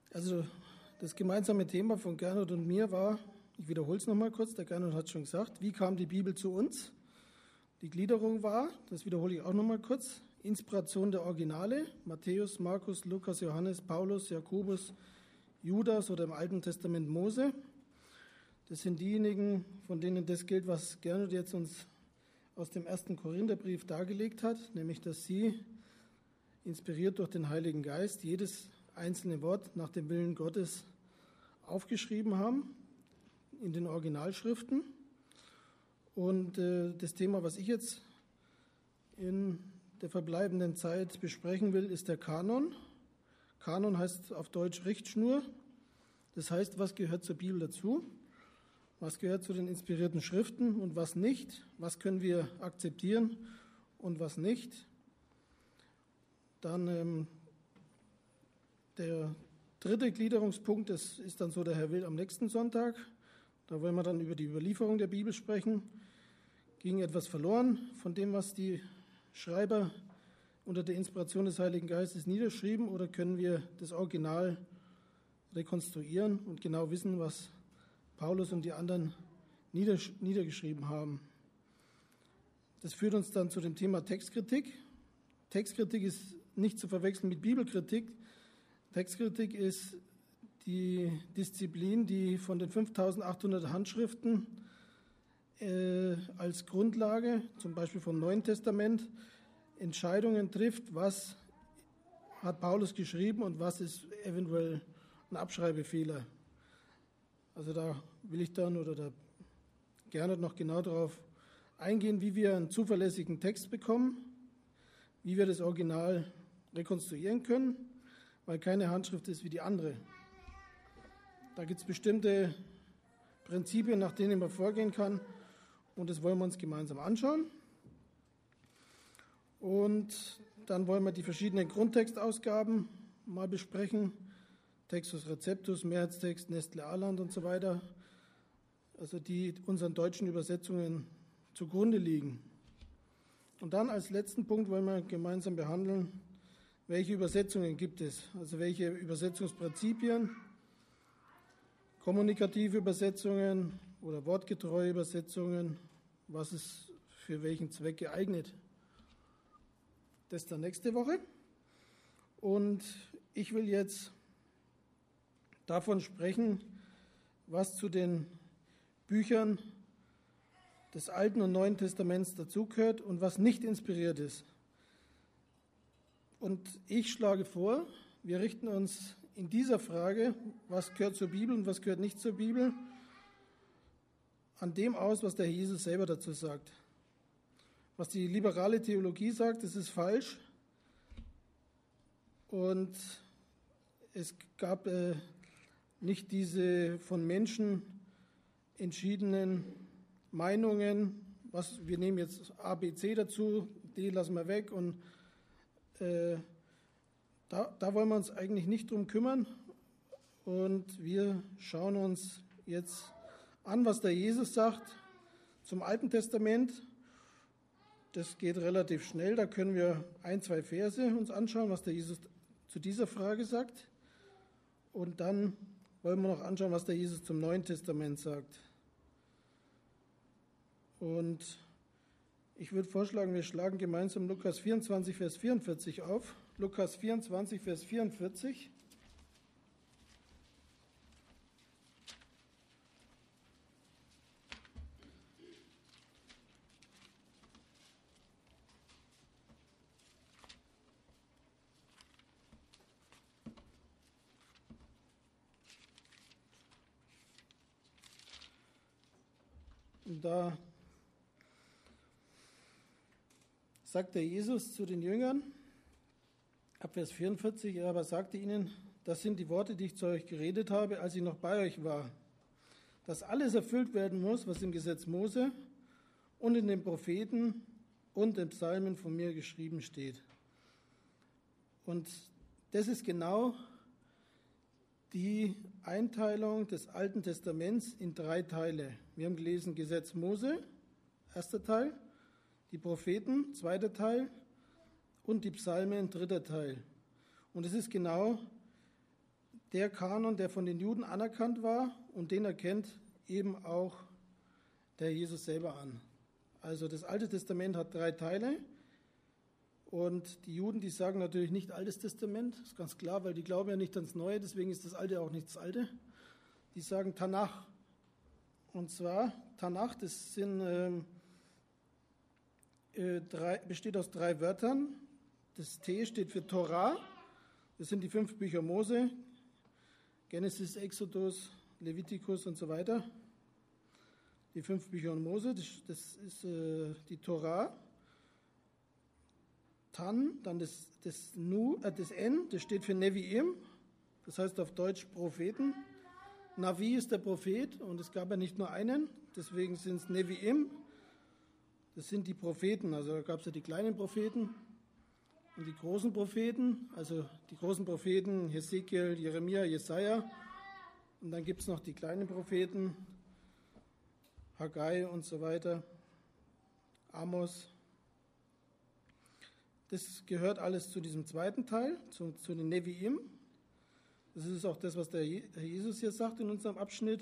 Also das gemeinsame Thema von Gernot und mir war, ich wiederhole es nochmal kurz, der Gernot hat schon gesagt, wie kam die Bibel zu uns? Die Gliederung war, das wiederhole ich auch nochmal kurz, Inspiration der Originale, Matthäus, Markus, Lukas, Johannes, Paulus, Jakobus, Judas oder im Alten Testament Mose. Das sind diejenigen, von denen das gilt, was Gernot jetzt uns aus dem 1. Korintherbrief dargelegt hat, nämlich, dass sie, inspiriert durch den Heiligen Geist, jedes einzelne Wort nach dem Willen Gottes aufgeschrieben haben in den Originalschriften. Und das Thema, was ich jetzt in der verbleibenden Zeit besprechen will, ist der Kanon. Kanon heißt auf Deutsch Richtschnur. Das heißt, was gehört zur Bibel dazu? Was gehört zu den inspirierten Schriften und was nicht? Was können wir akzeptieren und was nicht? Dann der dritte Gliederungspunkt, das ist dann so, der Herr will am nächsten Sonntag. Da wollen wir dann über die Überlieferung der Bibel sprechen. Ging etwas verloren von dem, was die Schreiber unter der Inspiration des Heiligen Geistes niederschrieben, oder können wir das Original rekonstruieren und genau wissen, was Paulus und die anderen niedergeschrieben haben? Das führt uns dann zu dem Thema Textkritik. Textkritik ist nicht zu verwechseln mit Bibelkritik. Textkritik ist die Disziplin, die von den 5800 Handschriften als Grundlage, zum Beispiel vom Neuen Testament, Entscheidungen trifft, was hat Paulus geschrieben und was ist eventuell ein Abschreibfehler. Also da will ich dann oder da gerne noch genau darauf eingehen, wie wir einen zuverlässigen Text bekommen, wie wir das Original rekonstruieren können, weil keine Handschrift ist wie die andere. Da gibt es bestimmte Prinzipien, nach denen man vorgehen kann, und das wollen wir uns gemeinsam anschauen. Und dann wollen wir die verschiedenen Grundtextausgaben mal besprechen. Textus Receptus, Mehrheitstext, Nestle Aland und so weiter, also die unseren deutschen Übersetzungen zugrunde liegen. Und dann als letzten Punkt wollen wir gemeinsam behandeln, welche Übersetzungen gibt es, also welche Übersetzungsprinzipien, kommunikative Übersetzungen oder wortgetreue Übersetzungen, was ist für welchen Zweck geeignet. Das dann nächste Woche. Und ich will jetzt davon sprechen, was zu den Büchern des Alten und Neuen Testaments dazugehört und was nicht inspiriert ist. Und ich schlage vor, wir richten uns in dieser Frage, was gehört zur Bibel und was gehört nicht zur Bibel, an dem aus, was der Herr Jesus selber dazu sagt. Was die liberale Theologie sagt, das ist falsch. Und es gab nicht diese von Menschen entschiedenen Meinungen, wir nehmen jetzt A, B, C dazu, D lassen wir weg, und da wollen wir uns eigentlich nicht drum kümmern, und wir schauen uns jetzt an, was der Jesus sagt zum Alten Testament. Das geht relativ schnell, da können wir 1, 2 Verse uns anschauen, was der Jesus zu dieser Frage sagt, und dann wollen wir noch anschauen, was der Jesus zum Neuen Testament sagt. Und ich würde vorschlagen, wir schlagen gemeinsam Lukas 24, Vers 44 auf. Lukas 24, Vers 44. Und da sagt der Jesus zu den Jüngern, ab Vers 44, er aber sagte ihnen, das sind die Worte, die ich zu euch geredet habe, als ich noch bei euch war, dass alles erfüllt werden muss, was im Gesetz Mose und in den Propheten und den Psalmen von mir geschrieben steht. Und das ist genau die Einteilung des Alten Testaments in 3 Teile. Wir haben gelesen Gesetz Mose, 1. Teil, die Propheten, 2. Teil, und die Psalmen, 3. Teil. Und es ist genau der Kanon, der von den Juden anerkannt war, und den erkennt eben auch der Jesus selber an. Also das Alte Testament hat 3 Teile und die Juden, die sagen natürlich nicht Altes Testament, ist ganz klar, weil die glauben ja nicht ans Neue, deswegen ist das Alte auch nicht das Alte. Die sagen Tanach. Und zwar Tanach, das besteht aus 3 Wörtern. Das T steht für Torah, das sind die 5 Bücher Mose, Genesis, Exodus, Levitikus und so weiter. Die 5 Bücher Mose, das ist die Torah. Dann das N, das steht für Neviim, das heißt auf Deutsch Propheten. Navi ist der Prophet und es gab ja nicht nur einen, deswegen sind es Neviim. Das sind die Propheten, also da gab es ja die kleinen Propheten und die großen Propheten, also die großen Propheten Hesekiel, Jeremia, Jesaja, und dann gibt es noch die kleinen Propheten, Haggai und so weiter, Amos. Das gehört alles zu diesem zweiten Teil, zu den Neviim. Das ist auch das, was der Herr Jesus hier sagt in unserem Abschnitt.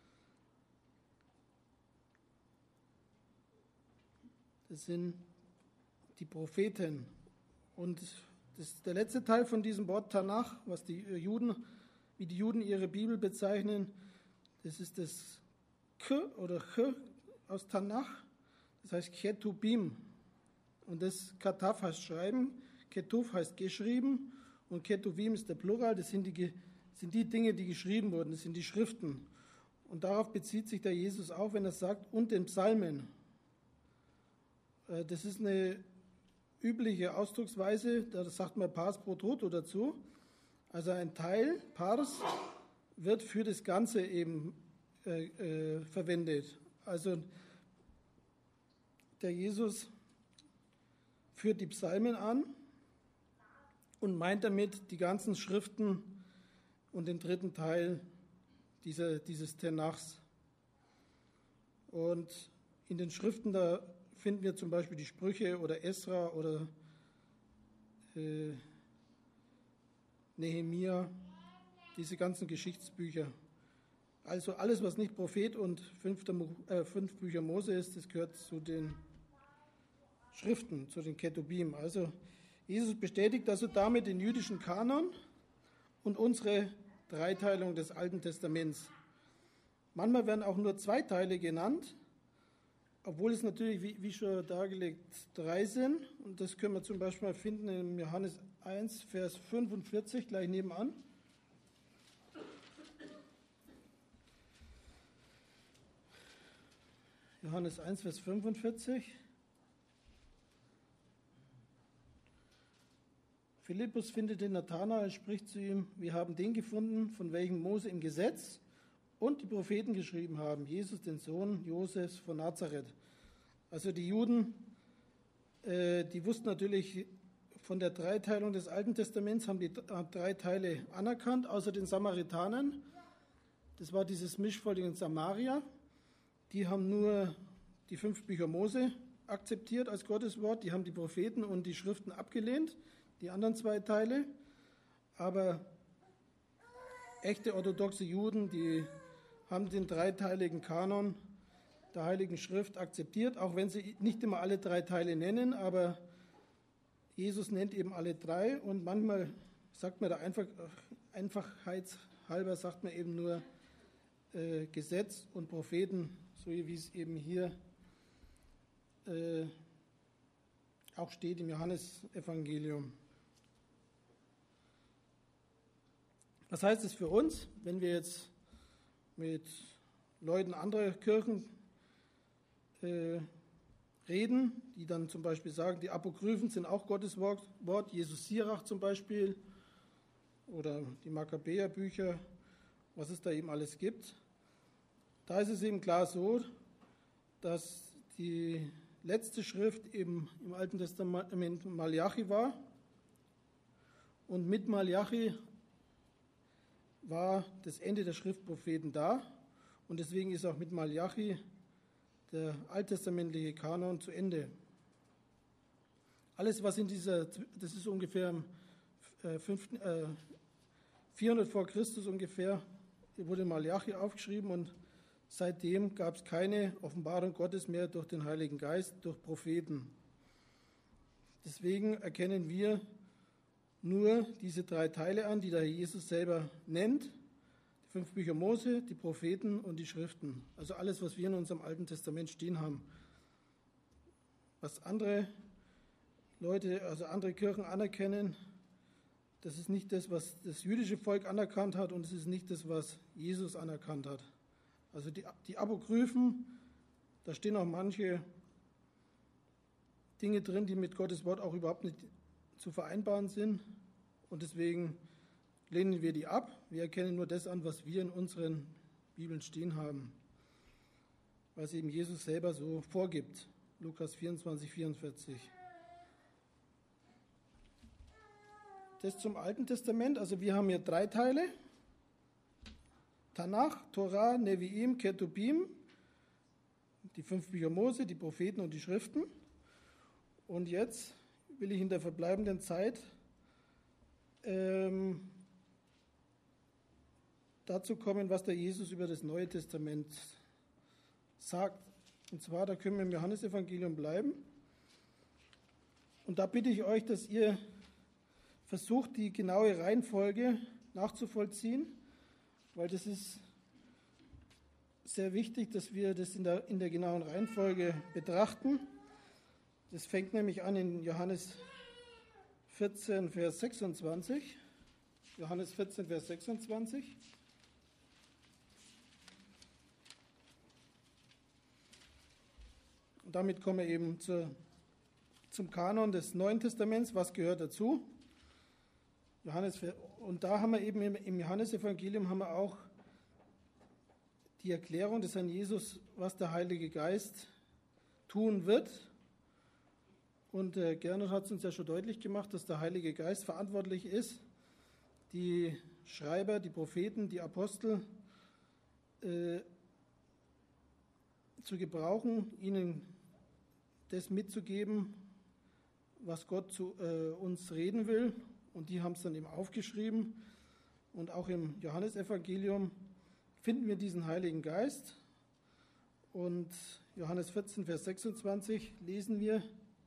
Das sind die Propheten. Und der letzte Teil von diesem Wort Tanach, wie die Juden ihre Bibel bezeichnen, das ist das K oder Ch aus Tanach, das heißt Ketubim. Und das Katav heißt schreiben, Ketuv heißt geschrieben und Ketuvim ist der Plural, das sind die Dinge, die geschrieben wurden, das sind die Schriften. Und darauf bezieht sich der Jesus auch, wenn er sagt, und den Psalmen. Das ist eine übliche Ausdrucksweise, da sagt man Pars pro toto dazu. Also ein Teil, Pars, wird für das Ganze eben verwendet. Also der Jesus führt die Psalmen an und meint damit die ganzen Schriften und den dritten Teil dieses Tenachs. Und in den Schriften, da finden wir zum Beispiel die Sprüche oder Esra oder Nehemia, diese ganzen Geschichtsbücher. Also alles, was nicht Prophet und 5 Bücher Mose ist, das gehört zu den Schriften, zu den Ketubim. Also Jesus bestätigt also damit den jüdischen Kanon und unsere Dreiteilung des Alten Testaments. Manchmal werden auch nur 2 Teile genannt, obwohl es natürlich, wie schon dargelegt, 3 sind. Und das können wir zum Beispiel finden in Johannes 1, Vers 45, gleich nebenan. Johannes 1, Vers 45. Philippus findet den Nathanael, spricht zu ihm, wir haben den gefunden, von welchem Mose im Gesetz und die Propheten geschrieben haben, Jesus, den Sohn Josefs von Nazareth. Also die Juden, die wussten natürlich von der Dreiteilung des Alten Testaments, haben die 3 Teile anerkannt, außer den Samaritanern. Das war dieses Mischvolk in Samaria. Die haben nur die 5 Bücher Mose akzeptiert als Gottes Wort. Die haben die Propheten und die Schriften abgelehnt, die anderen 2 Teile. Aber echte orthodoxe Juden, die haben den 3-teiligen Kanon der Heiligen Schrift akzeptiert, auch wenn sie nicht immer alle 3 Teile nennen, aber Jesus nennt eben alle 3 und manchmal sagt man da einfachheitshalber, sagt man eben nur Gesetz und Propheten, so wie es eben hier auch steht im Johannesevangelium. Was heißt es für uns, wenn wir jetzt mit Leuten anderer Kirchen reden, die dann zum Beispiel sagen, die Apokryphen sind auch Gottes Wort, Jesus Sirach zum Beispiel oder die Makkabäerbücher, was es da eben alles gibt. Da ist es eben klar so, dass die letzte Schrift eben im Alten Testament Malachi war und mit Malachi war das Ende der Schriftpropheten da und deswegen ist auch mit Malachi der alttestamentliche Kanon zu Ende. Alles, was das ist ungefähr im 400 vor Christus ungefähr wurde Malachi aufgeschrieben und seitdem gab es keine Offenbarung Gottes mehr durch den Heiligen Geist, durch Propheten. Deswegen erkennen wir nur diese 3 Teile an, die der Herr Jesus selber nennt. Die 5 Bücher Mose, die Propheten und die Schriften. Also alles, was wir in unserem Alten Testament stehen haben. Was andere Leute, also andere Kirchen anerkennen, das ist nicht das, was das jüdische Volk anerkannt hat und es ist nicht das, was Jesus anerkannt hat. Also die Apokryphen, da stehen auch manche Dinge drin, die mit Gottes Wort auch überhaupt nicht zu vereinbaren sind. Und deswegen lehnen wir die ab. Wir erkennen nur das an, was wir in unseren Bibeln stehen haben, was eben Jesus selber so vorgibt. Lukas 24, 44. Das zum Alten Testament. Also wir haben hier 3 Teile. Tanach, Torah, Neviim, Ketubim. Die 5 Bücher Mose, die Propheten und die Schriften. Und jetzt will ich in der verbleibenden Zeit dazu kommen, was der Jesus über das Neue Testament sagt. Und zwar, da können wir im Johannesevangelium bleiben. Und da bitte ich euch, dass ihr versucht, die genaue Reihenfolge nachzuvollziehen, weil das ist sehr wichtig, dass wir das in der genauen Reihenfolge betrachten. Das fängt nämlich an in Johannes 14, Vers 26. Johannes 14, Vers 26. Und damit kommen wir eben zum Kanon des Neuen Testaments. Was gehört dazu? Und da haben wir eben im Johannesevangelium haben wir auch die Erklärung des Herrn Jesus, was der Heilige Geist tun wird. Und Gernot hat es uns ja schon deutlich gemacht, dass der Heilige Geist verantwortlich ist, die Schreiber, die Propheten, die Apostel zu gebrauchen, ihnen das mitzugeben, was Gott zu uns reden will. Und die haben es dann eben aufgeschrieben. Und auch im Johannesevangelium finden wir diesen Heiligen Geist. Und Johannes 14, Vers 26 lesen wir: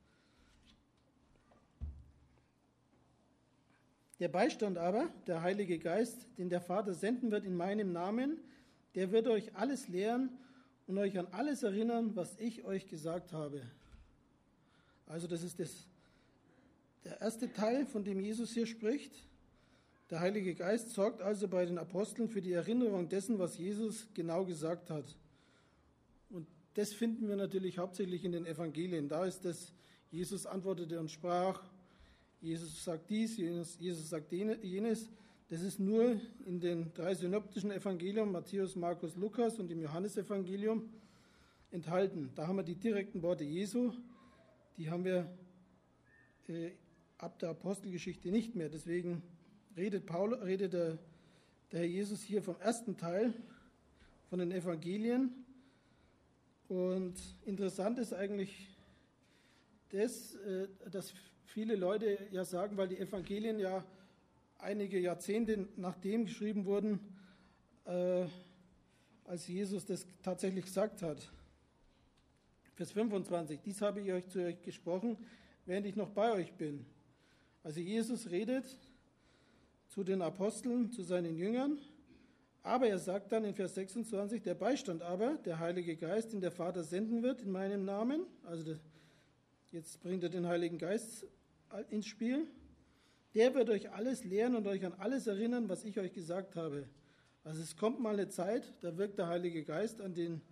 Der Beistand aber, der Heilige Geist, den der Vater senden wird in meinem Namen, der wird euch alles lehren und euch an alles erinnern, was ich euch gesagt habe. Also das ist der erste Teil, von dem Jesus hier spricht. Der Heilige Geist sorgt also bei den Aposteln für die Erinnerung dessen, was Jesus genau gesagt hat. Und das finden wir natürlich hauptsächlich in den Evangelien. Da ist das, Jesus antwortete und sprach, Jesus sagt dies, Jesus sagt jenes. Das ist nur in den 3 synoptischen Evangelien, Matthäus, Markus, Lukas und im Johannesevangelium enthalten. Da haben wir die direkten Worte Jesu, die haben wir ab der Apostelgeschichte nicht mehr. Deswegen redet der Herr Jesus hier vom ersten Teil von den Evangelien. Und interessant ist eigentlich das, dass viele Leute ja sagen, weil die Evangelien ja einige Jahrzehnte nachdem geschrieben wurden, als Jesus das tatsächlich gesagt hat. Vers 25, dies habe ich euch zu euch gesprochen, während ich noch bei euch bin. Also Jesus redet zu den Aposteln, zu seinen Jüngern, aber er sagt dann in Vers 26, der Beistand aber, der Heilige Geist, den der Vater senden wird in meinem Namen, also jetzt bringt er den Heiligen Geist ins Spiel, der wird euch alles lehren und euch an alles erinnern, was ich euch gesagt habe. Also es kommt mal eine Zeit, da wirkt der Heilige Geist an den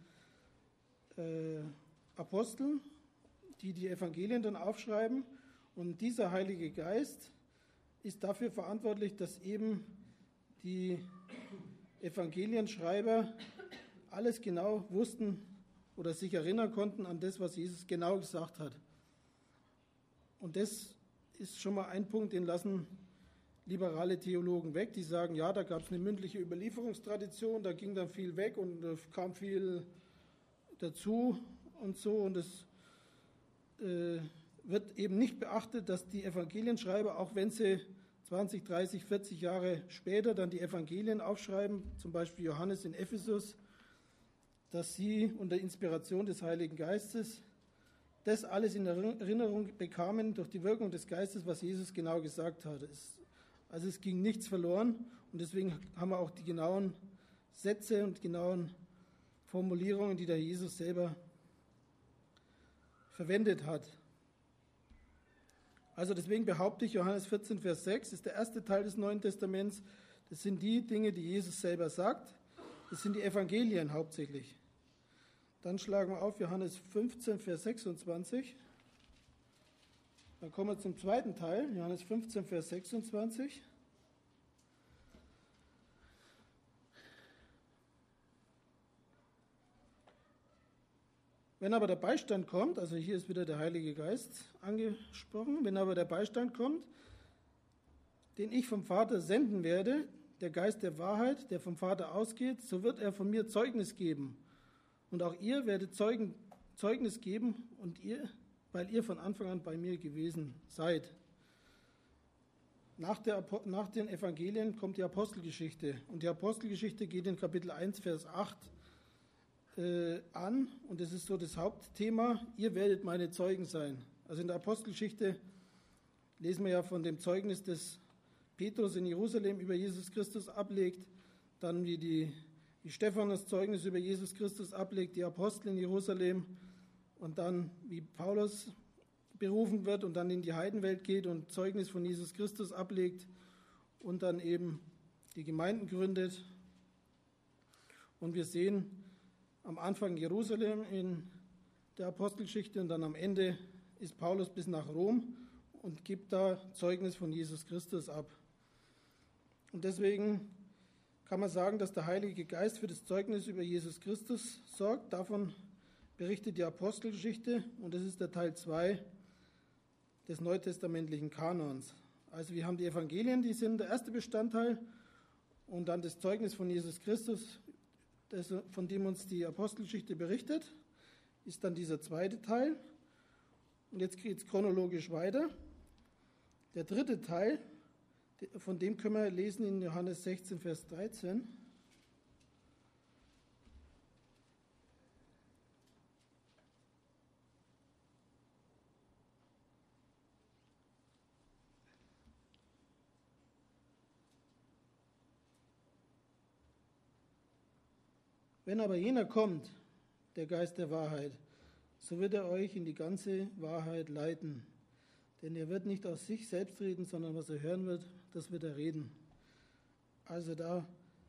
Aposteln, die die Evangelien dann aufschreiben. Und dieser Heilige Geist ist dafür verantwortlich, dass eben die Evangelienschreiber alles genau wussten oder sich erinnern konnten an das, was Jesus genau gesagt hat. Und das ist schon mal ein Punkt, den lassen liberale Theologen weg. Die sagen, ja, da gab es eine mündliche Überlieferungstradition, da ging dann viel weg und da kam viel dazu und so. Und es wird eben nicht beachtet, dass die Evangelienschreiber, auch wenn sie 20, 30, 40 Jahre später dann die Evangelien aufschreiben, zum Beispiel Johannes in Ephesus, dass sie unter Inspiration des Heiligen Geistes das alles in Erinnerung bekamen durch die Wirkung des Geistes, was Jesus genau gesagt hat. Also es ging nichts verloren und deswegen haben wir auch die genauen Sätze und genauen Formulierungen, die der Jesus selber verwendet hat. Also deswegen behaupte ich, Johannes 14, Vers 6 ist der erste Teil des Neuen Testaments. Das sind die Dinge, die Jesus selber sagt. Das sind die Evangelien hauptsächlich. Dann schlagen wir auf Johannes 15, Vers 26. Dann kommen wir zum zweiten Teil, Johannes 15, Vers 26. Wenn aber der Beistand kommt, also hier ist wieder der Heilige Geist angesprochen, wenn aber der Beistand kommt, den ich vom Vater senden werde, der Geist der Wahrheit, der vom Vater ausgeht, so wird er von mir Zeugnis geben. Und auch ihr werdet Zeugnis geben, weil ihr von Anfang an bei mir gewesen seid. Nach den Evangelien kommt die Apostelgeschichte. Und die Apostelgeschichte geht in Kapitel 1, Vers 8 an. Und das ist so das Hauptthema. Ihr werdet meine Zeugen sein. Also in der Apostelgeschichte lesen wir ja von dem Zeugnis, das Petrus in Jerusalem über Jesus Christus ablegt. Dann wie Stephanus Zeugnis über Jesus Christus ablegt, die Apostel in Jerusalem. Und dann wie Paulus berufen wird und dann in die Heidenwelt geht und Zeugnis von Jesus Christus ablegt und dann eben die Gemeinden gründet. Und wir sehen am Anfang Jerusalem in der Apostelgeschichte und dann am Ende ist Paulus bis nach Rom und gibt da Zeugnis von Jesus Christus ab. Und deswegen kann man sagen, dass der Heilige Geist für das Zeugnis über Jesus Christus sorgt. Davon berichtet die Apostelgeschichte und das ist der Teil 2 des neutestamentlichen Kanons. Also wir haben die Evangelien, die sind der erste Bestandteil und dann das Zeugnis von Jesus Christus, von dem uns die Apostelgeschichte berichtet, ist dann dieser zweite Teil. Und jetzt geht es chronologisch weiter. Der dritte Teil, von dem können wir lesen in Johannes 16, Vers 13. Wenn aber jener kommt, der Geist der Wahrheit, so wird er euch in die ganze Wahrheit leiten. Denn er wird nicht aus sich selbst reden, sondern was er hören wird, das wird er reden. Also da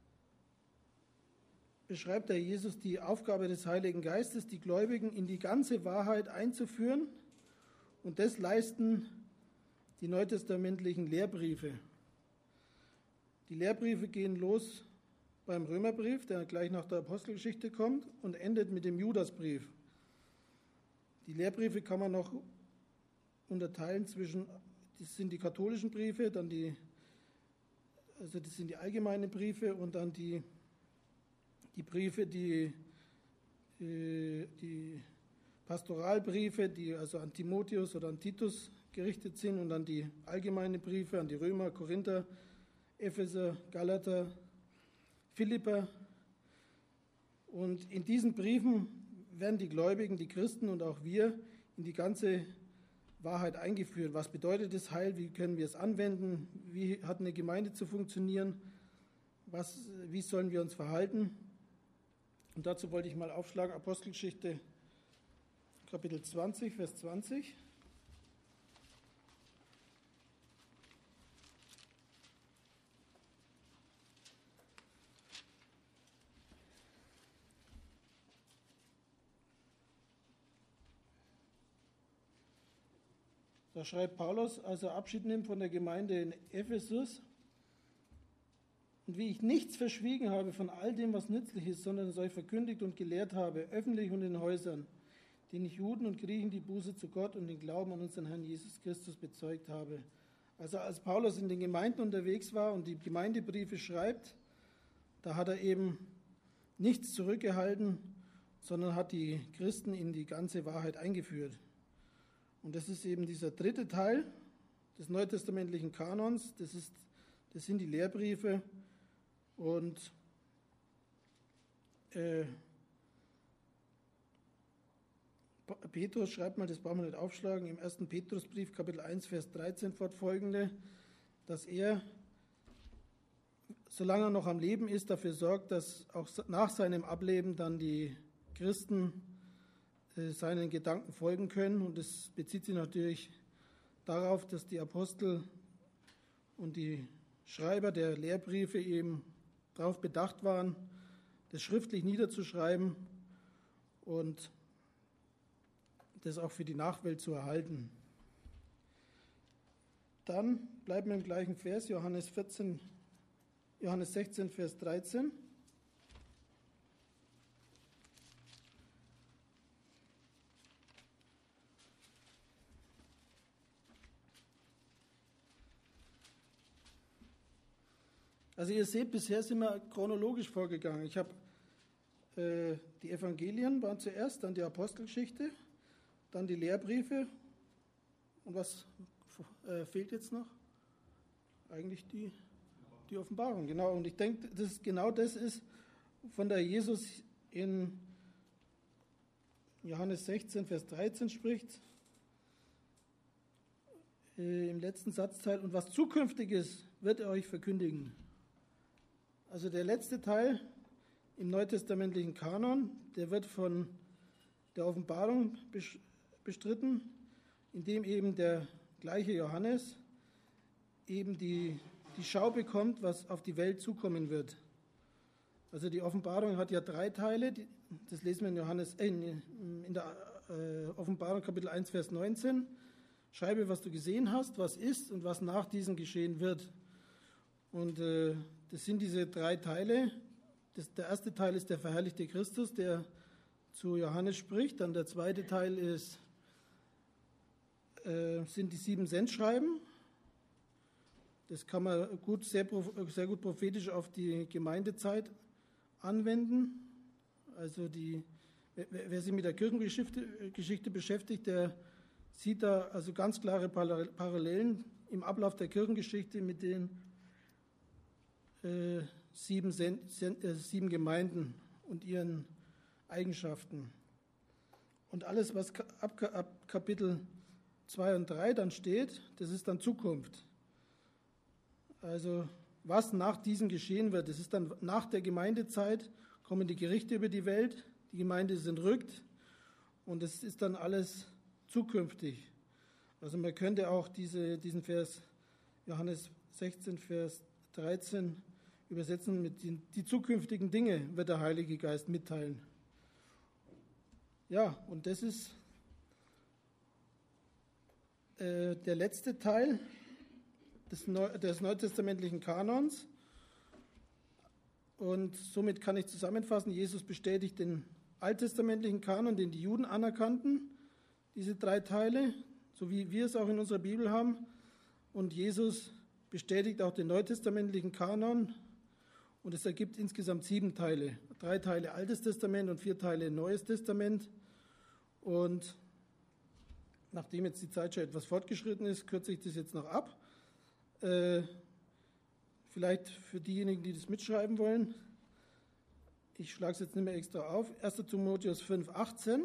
beschreibt der Jesus die Aufgabe des Heiligen Geistes, die Gläubigen in die ganze Wahrheit einzuführen. Und das leisten die neutestamentlichen Lehrbriefe. Die Lehrbriefe gehen los beim Römerbrief, der gleich nach der Apostelgeschichte kommt, und endet mit dem Judasbrief. Die Lehrbriefe kann man noch unterteilen zwischen, das sind die katholischen Briefe, dann das sind die allgemeinen Briefe und dann die Briefe, die Pastoralbriefe, die also an Timotheus oder an Titus gerichtet sind und dann die allgemeinen Briefe an die Römer, Korinther, Epheser, Galater, Philipper. Und in diesen Briefen werden die Gläubigen, die Christen und auch wir in die ganze Wahrheit eingeführt. Was bedeutet das Heil? Wie können wir es anwenden? Wie hat eine Gemeinde zu funktionieren? Wie sollen wir uns verhalten? Und dazu wollte ich mal aufschlagen, Apostelgeschichte Kapitel 20, Vers 20. Da schreibt Paulus, als er Abschied nimmt von der Gemeinde in Ephesus: Und wie ich nichts verschwiegen habe von all dem, was nützlich ist, sondern es euch verkündigt und gelehrt habe, öffentlich und in Häusern, denen ich Juden und Griechen die Buße zu Gott und den Glauben an unseren Herrn Jesus Christus bezeugt habe. Also als Paulus in den Gemeinden unterwegs war und die Gemeindebriefe schreibt, da hat er eben nichts zurückgehalten, sondern hat die Christen in die ganze Wahrheit eingeführt. Und das ist eben dieser dritte Teil des neutestamentlichen Kanons. Das sind die Lehrbriefe. Und Petrus schreibt mal, das brauchen wir nicht aufschlagen, im 1. Petrusbrief, Kapitel 1, Vers 13 fortfolgende, dass er, solange er noch am Leben ist, dafür sorgt, dass auch nach seinem Ableben dann die Christen seinen Gedanken folgen können. Und das bezieht sich natürlich darauf, dass die Apostel und die Schreiber der Lehrbriefe eben darauf bedacht waren, das schriftlich niederzuschreiben und das auch für die Nachwelt zu erhalten. Dann bleiben wir im gleichen Vers, Johannes 16, Vers 13. Also ihr seht, bisher sind wir chronologisch vorgegangen. Ich habe die Evangelien waren zuerst, dann die Apostelgeschichte, dann die Lehrbriefe. Und was fehlt jetzt noch? Eigentlich die Offenbarung, genau. Und ich denke, dass genau das ist, von der Jesus in Johannes 16, Vers 13 spricht, im letzten Satzteil. Und was Zukünftiges wird er euch verkündigen. Also der letzte Teil im neutestamentlichen Kanon, der wird von der Offenbarung bestritten, indem eben der gleiche Johannes eben die Schau bekommt, was auf die Welt zukommen wird. Also die Offenbarung hat ja 3 Teile, das lesen wir in der Offenbarung Kapitel 1, Vers 19. Schreibe, was du gesehen hast, was ist und was nach diesem geschehen wird. Und das sind diese 3 Teile. Der erste Teil ist der verherrlichte Christus, der zu Johannes spricht. Dann der zweite Teil sind die 7 Sendschreiben. Das kann man sehr gut prophetisch auf die Gemeindezeit anwenden. Also wer sich mit der Kirchengeschichte beschäftigt, der sieht da also ganz klare Parallelen im Ablauf der Kirchengeschichte mit den 7 Gemeinden und ihren Eigenschaften. Und alles, was ab Kapitel 2 und 3 dann steht, das ist dann Zukunft. Also was nach diesem geschehen wird, das ist dann nach der Gemeindezeit, kommen die Gerichte über die Welt, die Gemeinde ist entrückt und es ist dann alles zukünftig. Also man könnte auch diesen Vers Johannes 16, Vers 13 übersetzen mit die zukünftigen Dinge wird der Heilige Geist mitteilen. Ja, und das ist der letzte Teil des neutestamentlichen Kanons. Und somit kann ich zusammenfassen, Jesus bestätigt den alttestamentlichen Kanon, den die Juden anerkannten, diese 3 Teile, so wie wir es auch in unserer Bibel haben. Und Jesus bestätigt auch den neutestamentlichen Kanon. Und es ergibt insgesamt 7 Teile. 3 Teile Altes Testament und 4 Teile Neues Testament. Und nachdem jetzt die Zeit schon etwas fortgeschritten ist, kürze ich das jetzt noch ab. Vielleicht für diejenigen, die das mitschreiben wollen. Ich schlage es jetzt nicht mehr extra auf. 1. Timotheus 5, 18.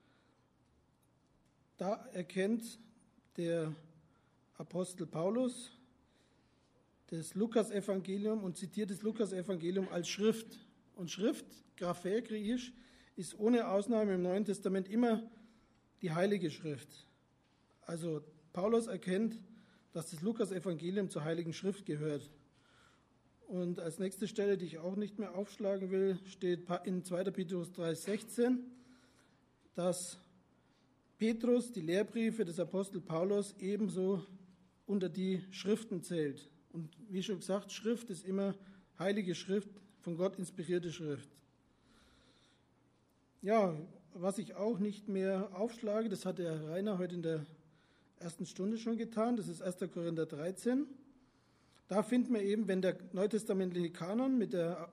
Da erkennt der Apostel Paulus das Lukas-Evangelium und zitiert das Lukas-Evangelium als Schrift. Und Schrift, Graphe, griechisch, ist ohne Ausnahme im Neuen Testament immer die Heilige Schrift. Also Paulus erkennt, dass das Lukas-Evangelium zur Heiligen Schrift gehört. Und als nächste Stelle, die ich auch nicht mehr aufschlagen will, steht in 2. Petrus 3,16, dass Petrus die Lehrbriefe des Apostel Paulus ebenso unter die Schriften zählt. Und wie schon gesagt, Schrift ist immer heilige Schrift, von Gott inspirierte Schrift. Ja, was ich auch nicht mehr aufschlage, das hat der Rainer heute in der ersten Stunde schon getan, das ist 1. Korinther 13. Da finden wir eben, wenn der neutestamentliche Kanon mit der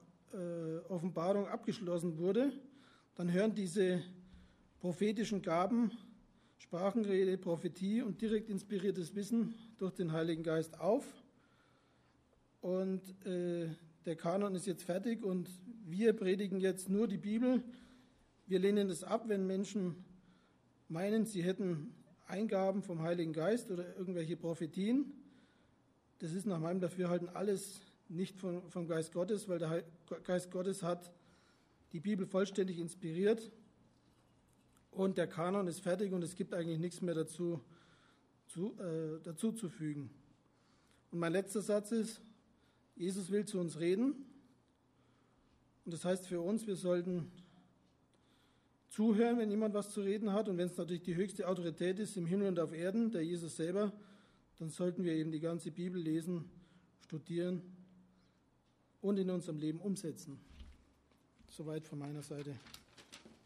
Offenbarung abgeschlossen wurde, dann hören diese prophetischen Gaben Sprachenrede, Prophetie und direkt inspiriertes Wissen durch den Heiligen Geist auf. Und der Kanon ist jetzt fertig und wir predigen jetzt nur die Bibel. Wir lehnen es ab, wenn Menschen meinen, sie hätten Eingaben vom Heiligen Geist oder irgendwelche Prophetien. Das ist nach meinem Dafürhalten alles nicht vom Geist Gottes, weil der Geist Gottes hat die Bibel vollständig inspiriert und der Kanon ist fertig und es gibt eigentlich nichts mehr dazu zu fügen. Und mein letzter Satz ist, Jesus will zu uns reden und das heißt für uns, wir sollten zuhören, wenn jemand was zu reden hat und wenn es natürlich die höchste Autorität ist im Himmel und auf Erden, der Jesus selber, dann sollten wir eben die ganze Bibel lesen, studieren und in unserem Leben umsetzen. Soweit von meiner Seite.